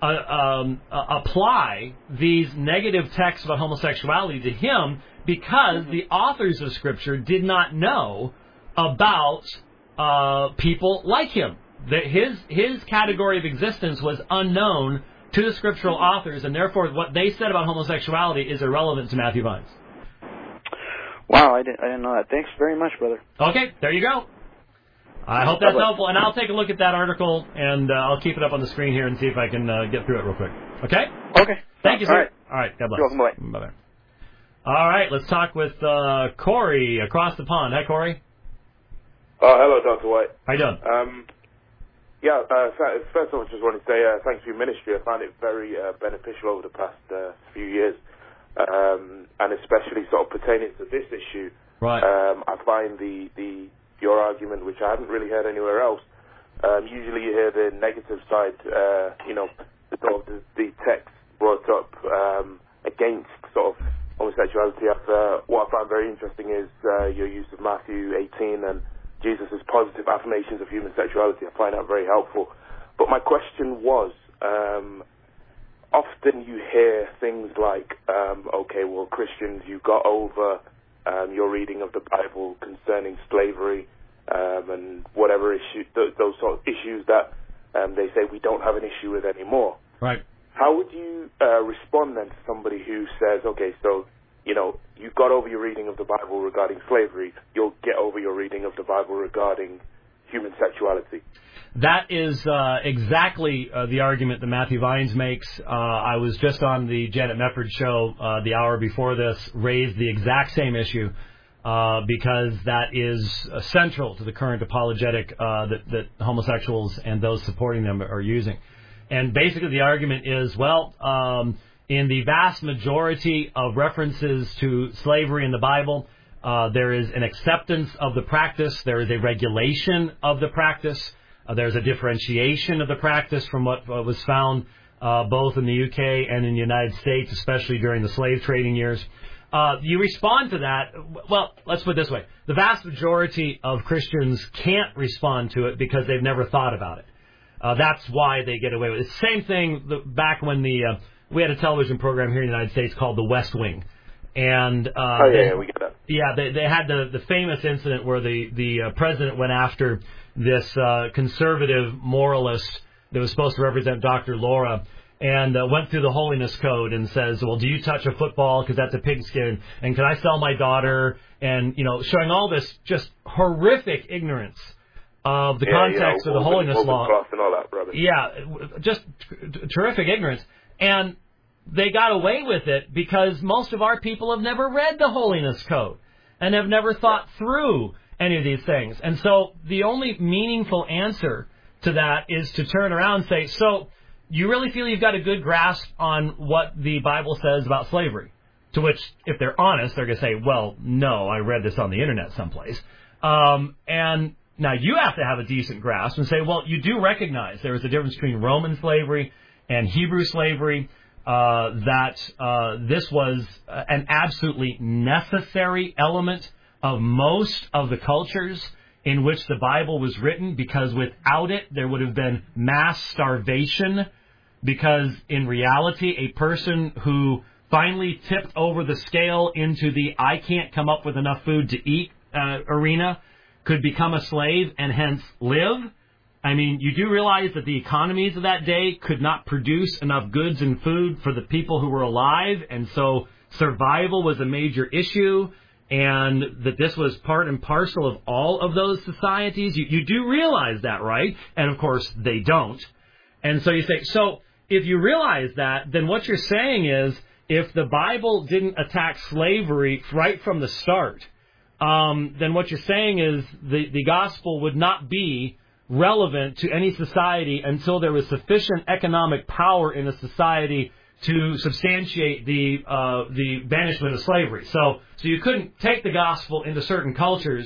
apply these negative texts about homosexuality to him because the authors of Scripture did not know about people like him. That his category of existence was unknown to the scriptural authors, and therefore what they said about homosexuality is irrelevant to Matthew Vines. Wow, I didn't know that. Thanks very much, brother. Okay, there you go. I hope that's helpful, and I'll take a look at that article, and I'll keep it up on the screen here and see if I can get through it real quick. Okay? Okay. Thank you, sir. All right. God bless. You're welcome. Bye. Bye-bye. All right, let's talk with Corey across the pond. Hi, Corey. Hello, Dr. White. How you doing? First of all, I just want to say thanks for your ministry. I found it very beneficial over the past few years, and especially sort of pertaining to this issue. Right. I find your argument, which I haven't really heard anywhere else. Usually, you hear the negative side. The text brought up against sort of homosexuality. What I find very interesting is your use of Matthew 18 and Jesus' positive affirmations of human sexuality. I find that very helpful. But my question was, often you hear things like, Christians, you got over your reading of the Bible concerning slavery and whatever issue, those sort of issues that they say we don't have an issue with anymore. Right. How would you respond then to somebody who says, you got over your reading of the Bible regarding slavery, you'll get over your reading of the Bible regarding human sexuality? That is exactly the argument that Matthew Vines makes. I was just on the Janet Mefford show the hour before this, raised the exact same issue because that is central to the current apologetic that homosexuals and those supporting them are using. And basically the argument is, in the vast majority of references to slavery in the Bible, there is an acceptance of the practice. There is a regulation of the practice. There's a differentiation of the practice from what was found both in the UK and in the United States, especially during the slave trading years. You respond to that. Well, let's put it this way. The vast majority of Christians can't respond to it because they've never thought about it. That's why they get away with it. It's the same thing back when we had a television program here in the United States called The West Wing. And we get that. Yeah, they had the famous incident where the president went after this conservative moralist that was supposed to represent Dr. Laura, and went through the holiness code and says, well, do you touch a football because that's a pigskin, and can I sell my daughter, and showing all this just horrific ignorance of the context of the holiness law. And all that rubbish. Yeah, just terrific ignorance. And they got away with it because most of our people have never read the holiness code and have never thought through any of these things. And so the only meaningful answer to that is to turn around and say, so you really feel you've got a good grasp on what the Bible says about slavery? To which, if they're honest, they're going to say, well, no, I read this on the internet someplace. And now you have to have a decent grasp and say, well, you do recognize there is a difference between Roman slavery and Hebrew slavery, that this was an absolutely necessary element of most of the cultures in which the Bible was written, because without it there would have been mass starvation, because in reality a person who finally tipped over the scale into the I can't come up with enough food to eat arena could become a slave and hence live. I mean, you do realize that the economies of that day could not produce enough goods and food for the people who were alive, and so survival was a major issue, and that this was part and parcel of all of those societies. You do realize that, right? And, of course, they don't. And so you say, so if you realize that, then what you're saying is, if the Bible didn't attack slavery right from the start, then what you're saying is the gospel would not be relevant to any society until there was sufficient economic power in a society to substantiate the banishment of slavery. So you couldn't take the gospel into certain cultures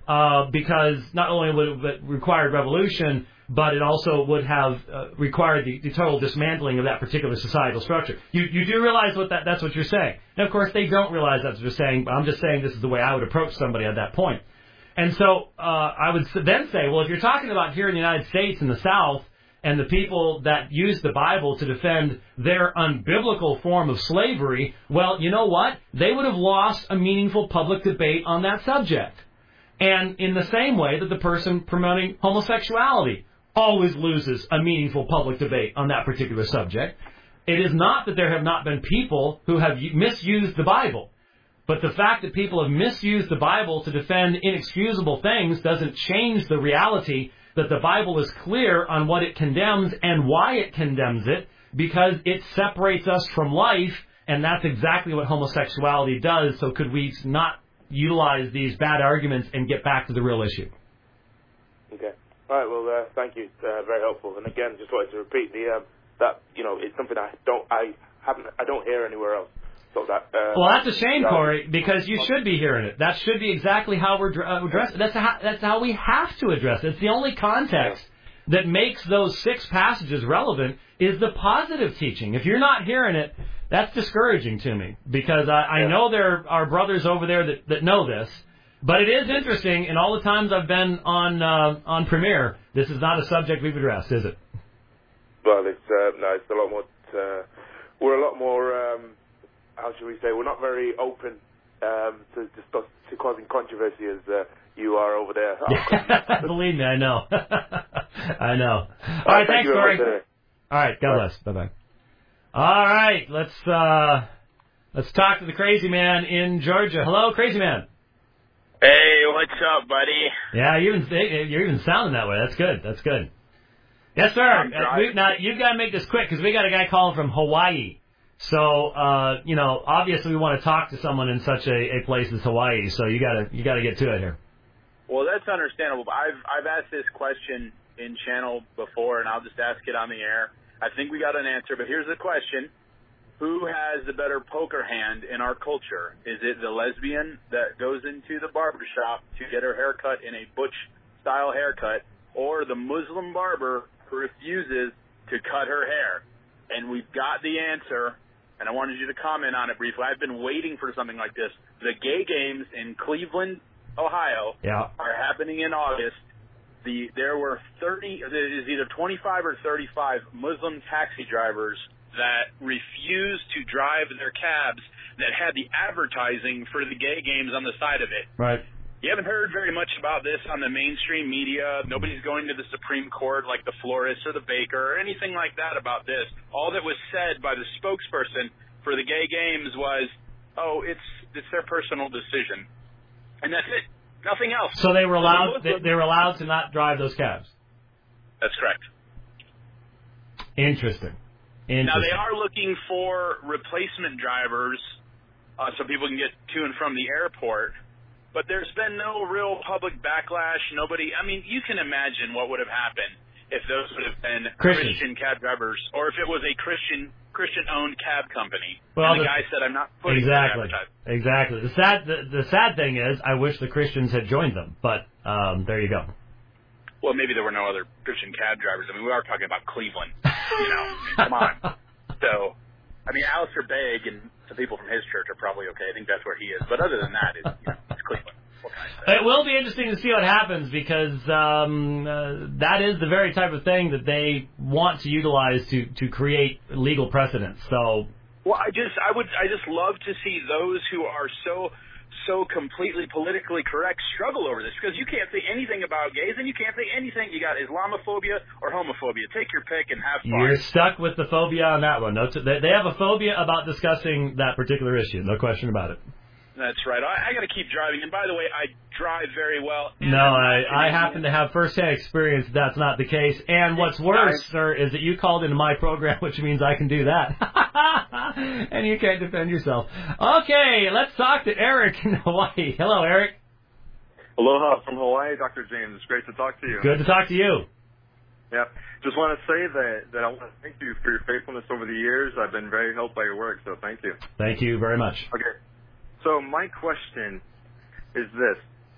because not only would it require revolution, but it also would have required the total dismantling of that particular societal structure. You do realize that's what you're saying. And, of course, they don't realize that's what you're saying, but I'm just saying this is the way I would approach somebody at that point. And so I would then say, well, if you're talking about here in the United States in the South and the people that use the Bible to defend their unbiblical form of slavery, well, you know what? They would have lost a meaningful public debate on that subject. And in the same way that the person promoting homosexuality always loses a meaningful public debate on that particular subject, it is not that there have not been people who have misused the Bible. But the fact that people have misused the Bible to defend inexcusable things doesn't change the reality that the Bible is clear on what it condemns and why it condemns it, because it separates us from life, and that's exactly what homosexuality does. So could we not utilize these bad arguments and get back to the real issue? Okay. All right. Well, thank you. Very helpful. And again, just wanted to repeat that it's something I don't hear anywhere else. So that, well, that's a shame, Corey, because you should be hearing it. That should be exactly how we're addressing it. That's how we have to address it. It's the only context that makes those 6 passages relevant is the positive teaching. If you're not hearing it, that's discouraging to me, because I know there are brothers over there that know this. But it is interesting. In all the times I've been on Premier, this is not a subject we've addressed, is it? Well, it's a lot more. We're a lot more. How should we say? We're not very open to causing controversy as you are over there. Believe me, I know. I know. All right, thanks, Corey. All right, God bless. Bye-bye. All right, let's talk to the crazy man in Georgia. Hello, crazy man. Hey, what's up, buddy? Yeah, you're even sounding that way. That's good. That's good. Yes, sir. Now you've got to make this quick because we got a guy calling from Hawaii. So, obviously we want to talk to someone in such a place as Hawaii, so you gotta get to it here. Well, that's understandable. I've asked this question in channel before, and I'll just ask it on the air. I think we got an answer, but here's the question. Who has the better poker hand in our culture? Is it the lesbian that goes into the barbershop to get her haircut in a butch-style haircut, or the Muslim barber who refuses to cut her hair? And we've got the answer. And I wanted you to comment on it briefly. I've been waiting for something like this. The gay games in Cleveland, Ohio, are happening in August. There were it is either 25 or 35 Muslim taxi drivers that refused to drive their cabs that had the advertising for the gay games on the side of it. Right. You haven't heard very much about this on the mainstream media. Nobody's going to the Supreme Court like the florist or the baker or anything like that about this. All that was said by the spokesperson for the gay games was, it's their personal decision. And that's it. Nothing else. So they were allowed to not drive those cabs. That's correct. Interesting. Now they are looking for replacement drivers so people can get to and from the airport. But there's been no real public backlash. You can imagine what would have happened if those would have been Christians. Christian cab drivers, or if it was a Christian-owned cab company. Well, and the guy said, "I'm not putting exactly. The sad thing is, I wish the Christians had joined them, but there you go. Well, maybe there were no other Christian cab drivers. I mean, we are talking about Cleveland. Come on. So, I mean, Alistair Begg and some people from his church are probably okay. I think that's where he is. But other than that, it's Cleveland. What can I say? It will be interesting to see what happens because that is the very type of thing that they want to utilize to create legal precedents. So, well, I just love to see those who are so completely politically correct struggle over this, because you can't say anything about gays and you can't say anything. You got Islamophobia or homophobia. Take your pick and have fun. You're stuck with the phobia on that one. They have a phobia about discussing that particular issue. No question about it. That's right. I got to keep driving. And by the way, I drive very well. No, I happen to have first-hand experience that's not the case. And what's worse, sir, is that you called into my program, which means I can do that. And you can't defend yourself. Okay, let's talk to Eric in Hawaii. Hello, Eric. Aloha from Hawaii, Dr. James. It's great to talk to you. Good to talk to you. Yeah. Just want to say that I want to thank you for your faithfulness over the years. I've been very helped by your work, so thank you. Thank you very much. Okay. So my question is this.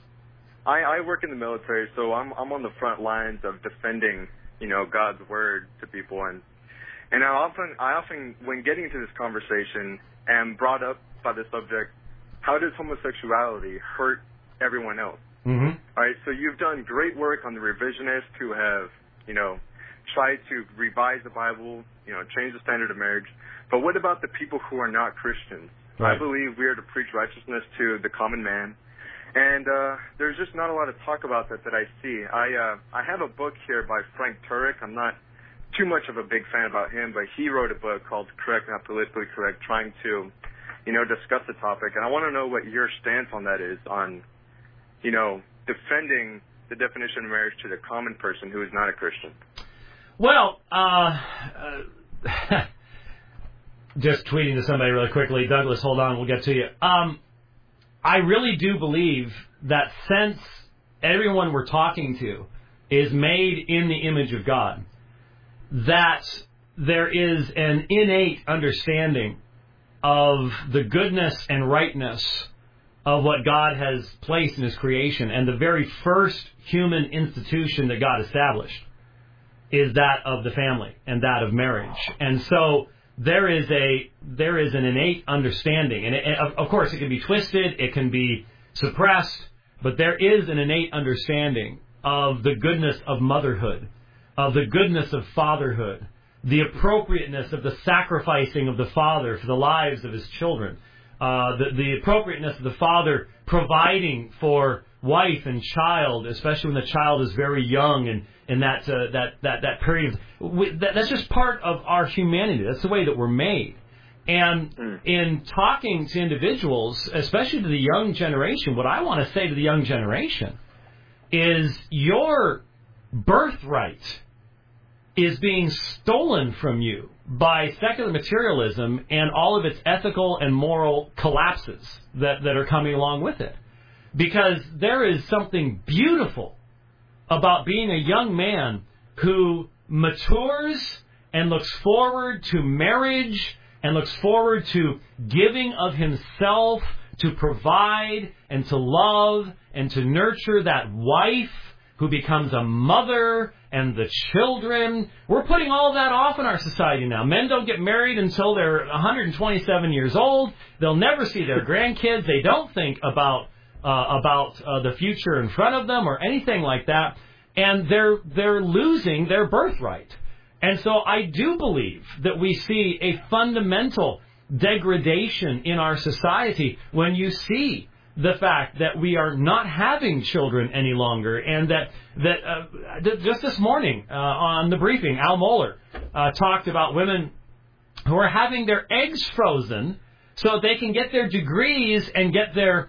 I work in the military, so I'm on the front lines of defending, God's word to people, and I often when getting into this conversation am brought up by the subject, how does homosexuality hurt everyone else? Mm-hmm. All right, so you've done great work on the revisionists who have, tried to revise the Bible, change the standard of marriage, but what about the people who are not Christians? Right. I believe we are to preach righteousness to the common man. And there's just not a lot of talk about that I see. I have a book here by Frank Turek. I'm not too much of a big fan about him, but he wrote a book called Correct, Not Politically Correct, trying to, discuss the topic. And I want to know what your stance on that is, on, defending the definition of marriage to the common person who is not a Christian. Well, just tweeting to somebody really quickly. Douglas, hold on, we'll get to you. I really do believe that since everyone we're talking to is made in the image of God, that there is an innate understanding of the goodness and rightness of what God has placed in His creation. And the very first human institution that God established is that of the family and that of marriage. And so there is an innate understanding, and of course it can be twisted, it can be suppressed, but there is an innate understanding of the goodness of motherhood, of the goodness of fatherhood, the appropriateness of the sacrificing of the father for the lives of his children, the appropriateness of the father providing for wife and child, especially when the child is very young, and in that period. That's just part of our humanity. That's the way that we're made. And in talking to individuals, especially to the young generation, what I want to say to the young generation is your birthright is being stolen from you by secular materialism and all of its ethical and moral collapses that are coming along with it. Because there is something beautiful about being a young man who matures and looks forward to marriage and looks forward to giving of himself to provide and to love and to nurture that wife who becomes a mother and the children. We're putting all that off in our society now. Men don't get married until they're 127 years old. They'll never see their grandkids. They don't think about the future in front of them or anything like that. And they're losing their birthright. And so I do believe that we see a fundamental degradation in our society when you see the fact that we are not having children any longer, and that just this morning on the briefing, Al Mohler talked about women who are having their eggs frozen so they can get their degrees and get their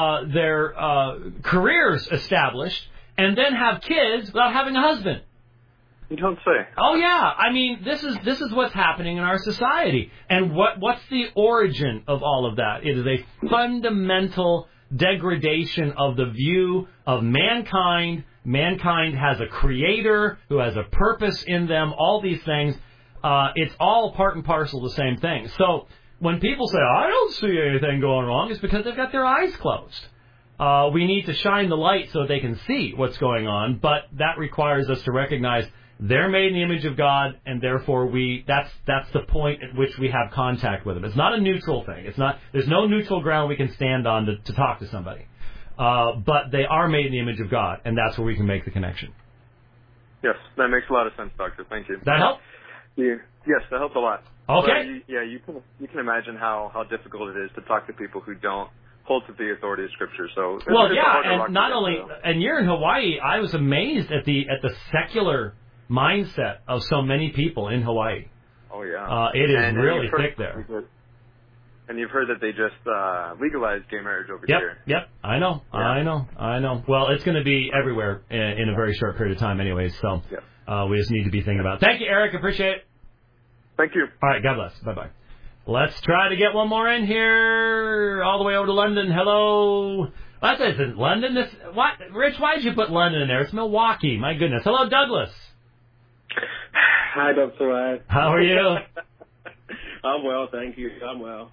careers established, and then have kids without having a husband. You don't say. Oh yeah, I mean this is what's happening in our society. And what's the origin of all of that? It is a fundamental degradation of the view of mankind mankind has a creator who has a purpose in them, all these things. It's all part and parcel of the same thing. So when people say, I don't see anything going wrong, it's because they've got their eyes closed. We need to shine the light so they can see what's going on, but that requires us to recognize they're made in the image of God, and therefore that's the point at which we have contact with them. It's not a neutral thing. There's no neutral ground we can stand on to talk to somebody. But they are made in the image of God, and that's where we can make the connection. Yes, that makes a lot of sense, Doctor. Thank you. That help? Yes, that helps a lot. Okay. But you can imagine how difficult it is to talk to people who don't hold to the authority of Scripture. So and not only, and you're in Hawaii. I was amazed at the secular mindset of so many people in Hawaii. Oh yeah, it is really thick there. And you've heard that they just legalized gay marriage over here. Yep, I know. Well, it's going to be everywhere in a very short period of time, anyways. So we just need to be thinking about it. Thank you, Eric. Appreciate it. Thank you. All right, God bless. Bye bye. Let's try to get one more in here, all the way over to London. Hello. That isn't London. What? Rich, why did you put London in there? It's Milwaukee. My goodness. Hello, Douglas. Hi, Dr. Ryan. How are you? I'm well, thank you. I'm well.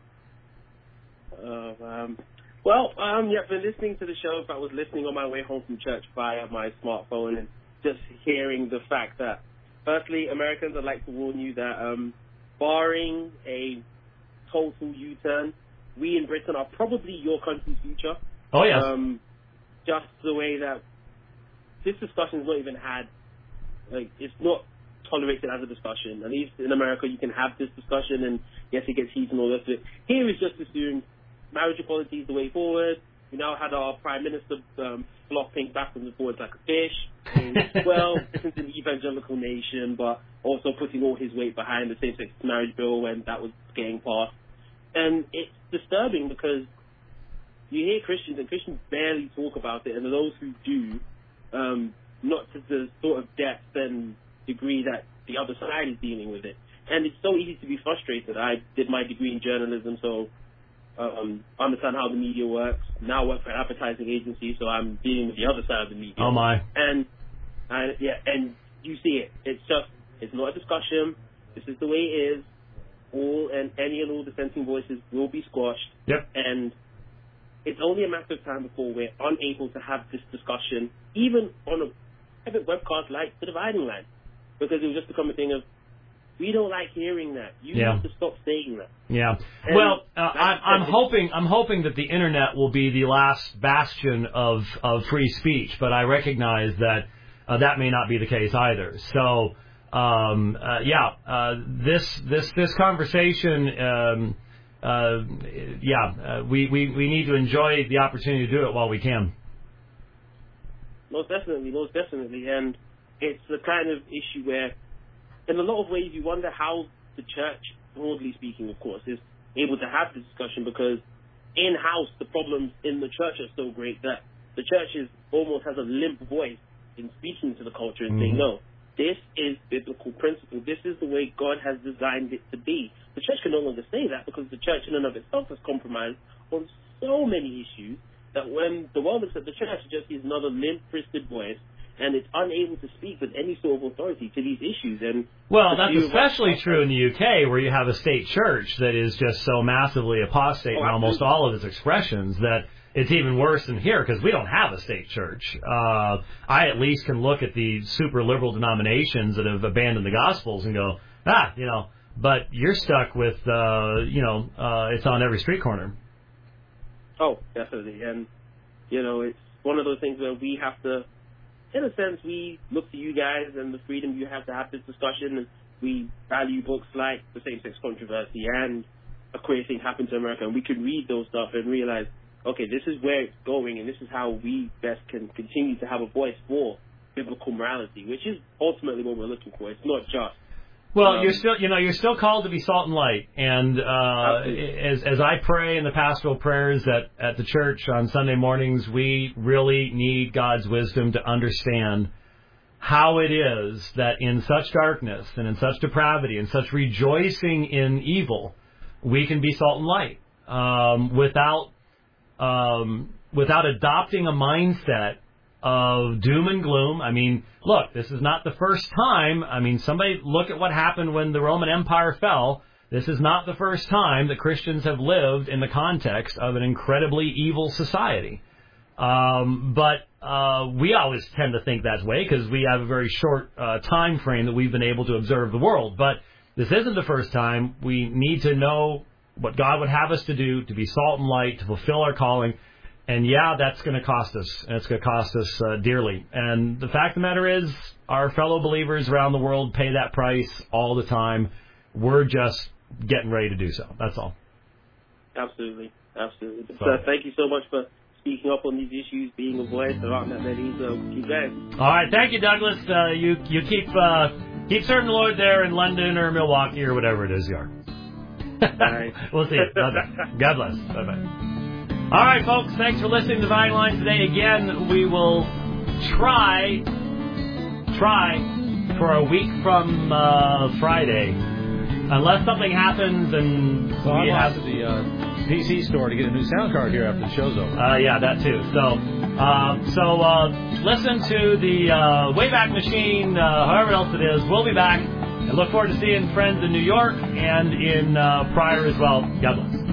Been listening to the show. I was listening on my way home from church via my smartphone and just hearing the fact that, firstly, Americans, I'd like to warn you that barring a total U-turn, we in Britain are probably your country's future. Oh, yes. Just the way that this discussion is not even had, like, it's not tolerated as a discussion. At least in America, you can have this discussion, and yes, it gets heated and all that. Here is just assumed marriage equality is the way forward. We now had our Prime Minister flopping backwards and forwards like a fish. And, well, this is an evangelical nation, but also putting all his weight behind the same-sex marriage bill when that was getting passed. And it's disturbing because you hear Christians, and Christians barely talk about it, and those who do, not to the sort of depth and degree that the other side is dealing with it. And it's so easy to be frustrated. I did my degree in journalism, so understand how the media works. Now work for an advertising agency, so I'm dealing with the other side of the media. Oh my! And you see it. It's not a discussion. This is the way it is. Any and all dissenting voices will be squashed. Yep. And it's only a matter of time before we're unable to have this discussion, even on a private webcast like The Dividing Line, because it will just become a thing of, we don't like hearing that. You have to stop saying that. Yeah. And well, I'm hoping that the internet will be the last bastion of free speech, but I recognize that that may not be the case either. So, this conversation, we need to enjoy the opportunity to do it while we can. Most definitely, and it's the kind of issue where, in a lot of ways, you wonder how the church, broadly speaking, of course, is able to have this discussion, because in-house the problems in the church are so great that the church almost has a limp voice in speaking to the culture and saying, no, this is biblical principle. This is the way God has designed it to be. The church can no longer say that, because the church in and of itself has compromised on so many issues that when the world looks at the church, it just is another limp-wristed voice, and it's unable to speak with any sort of authority to these issues. And that's especially true in the UK, where you have a state church that is just so massively apostate in almost all of its expressions that it's even worse than here, because we don't have a state church. I at least can look at the super liberal denominations that have abandoned the Gospels and go, but you're stuck with, it's on every street corner. Oh, definitely. And, it's one of those things where we have to, in a sense, we look to you guys and the freedom you have to have this discussion, and we value books like The Same-Sex Controversy and A Queer Thing Happened to America, and we can read those stuff and realize, okay, this is where it's going, and this is how we best can continue to have a voice for biblical morality, which is ultimately what we're looking for. It's not just. Well, you're still called to be salt and light, and as I pray in the pastoral prayers at the church on Sunday mornings, we really need God's wisdom to understand how it is that in such darkness and in such depravity and such rejoicing in evil, we can be salt and light without adopting a mindset of doom and gloom. I mean, look, this is not the first time. I mean, somebody look at what happened when the Roman Empire fell. This is not the first time that Christians have lived in the context of an incredibly evil society. But we always tend to think that way because we have a very short time frame that we've been able to observe the world. But this isn't the first time. We need to know what God would have us to do, to be salt and light, to fulfill our calling. And, yeah, that's going to cost us. And it's going to cost us dearly. And the fact of the matter is our fellow believers around the world pay that price all the time. We're just getting ready to do so. That's all. Absolutely. Absolutely. So, thank you so much for speaking up on these issues, being a voice around that ladies. Keep going. All right. Thank you, Douglas. You keep serving the Lord there in London or Milwaukee or whatever it is you are. Right. We'll see you. Bye-bye. God bless. Bye-bye. All right, folks. Thanks for listening to Dividing Lines today. Again, we will try for a week from Friday, unless something happens and we have to the PC store to get a new sound card here after the show's over. Yeah, that too. So listen to the Wayback Machine, however else it is. We'll be back. I look forward to seeing friends in New York and in Pryor as well. God bless.